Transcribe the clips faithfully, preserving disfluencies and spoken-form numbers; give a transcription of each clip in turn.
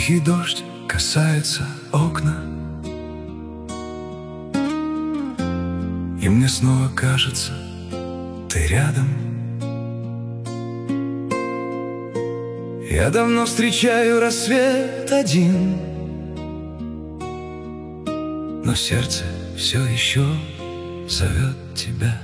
Тихий дождь касается окна, и мне снова кажется, ты рядом. Я давно встречаю рассвет один, но сердце все еще зовет тебя.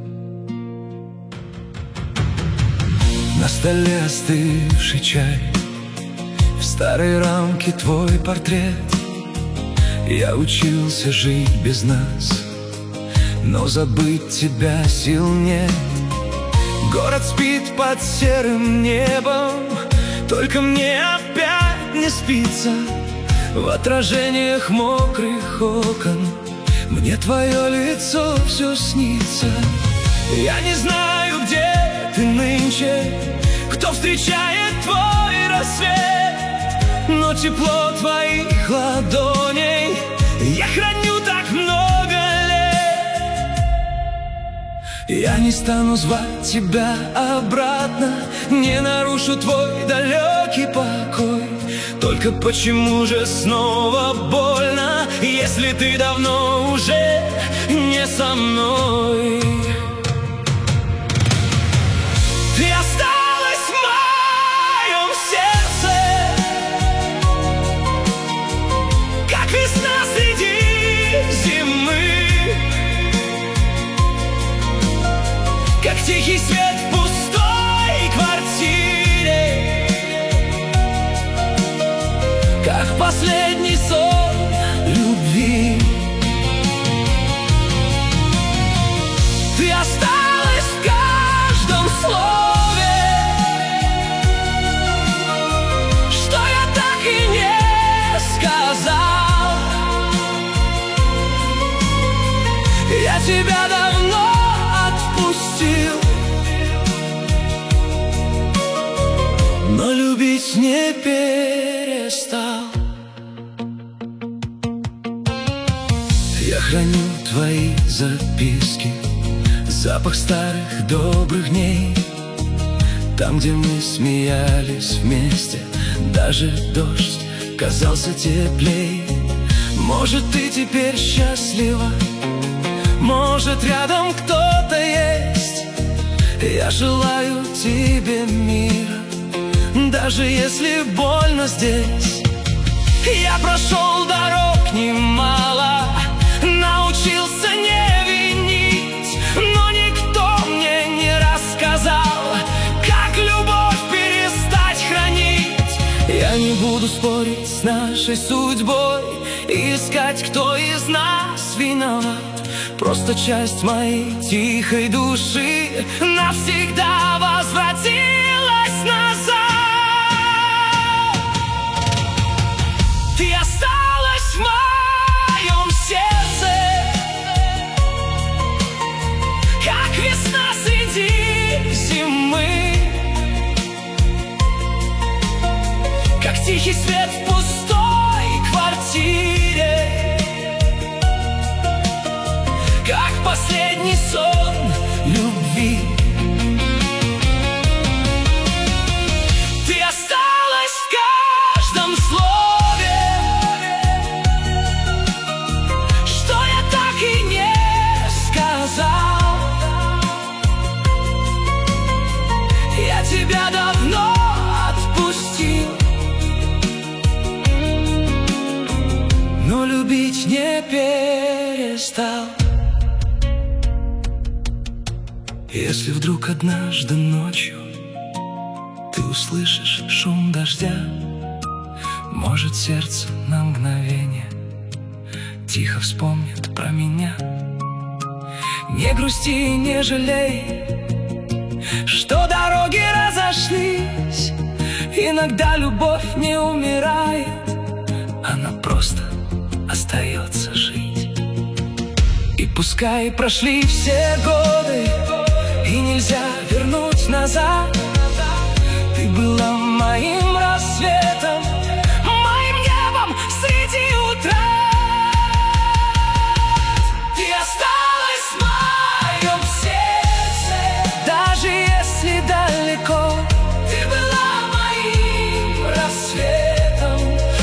На столе остывший чай, в старой рамке твой портрет. Я учился жить без нас, но забыть тебя сил нет. Город спит под серым небом, только мне опять не спится. В отражениях мокрых окон мне твое лицо все снится. Я не знаю, где ты нынче, кто встречает твой рассвет, но тепло твоих ладоней я храню так много лет. Я не стану звать тебя обратно, не нарушу твой далекий покой. Только почему же снова больно, если ты давно уже не со мной? Ты осталась в моем сердце, как весна среди зимы, как тихий свет в пустой квартире, как последний сон любви. Ты осталась в каждом слове, что я так и не сказал. Я тебя давно отпустил, но любить не перестал. Я храню твои записки, запах старых добрых дней, там, где мы смеялись вместе, даже дождь казался теплей. Может, ты теперь счастлива, может, рядом кто-то есть. Я желаю тебе мира, даже если больно здесь. Я прошел дорог немало, научился не винить, но никто мне не рассказал, как любовь перестать хранить. Я не буду спорить с нашей судьбой, искать, кто из нас виноват. Просто часть моей тихой души навсегда возвратилась назад. Ты осталась в моем сердце, как весна среди зимы, как тихий свет в пустой квартире, как последний сон любви. Ты осталась в каждом слове, что я так и не сказал. Я тебя давно отпустил, но любить не перестал. Если вдруг однажды ночью ты услышишь шум дождя, может, сердце на мгновение тихо вспомнит про меня. Не грусти и не жалей, что дороги разошлись. Иногда любовь не умирает, она просто остается жить. И пускай прошли все годы, и нельзя вернуть назад, ты была моим рассветом, моим небом среди утра. Ты осталась в моем сердце, даже если далеко. Ты была моим рассветом,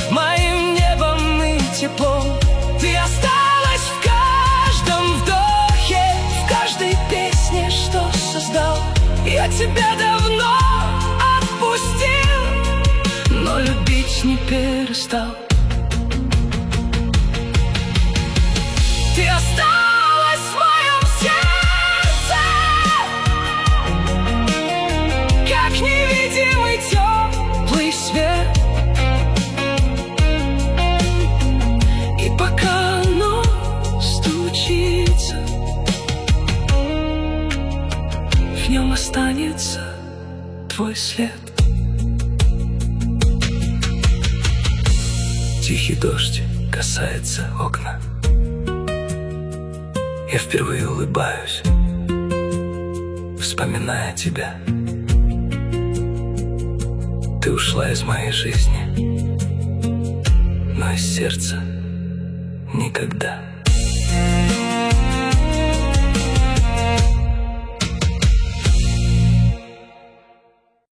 тебя давно отпустил, но любить не перестал. Ты осталась в моем сердце, как невидимый теплый свет. И пока оно стучится, в нем останется твой след. Тихий дождь касается окна. Я впервые улыбаюсь, вспоминая тебя. Ты ушла из моей жизни, но из сердца никогда.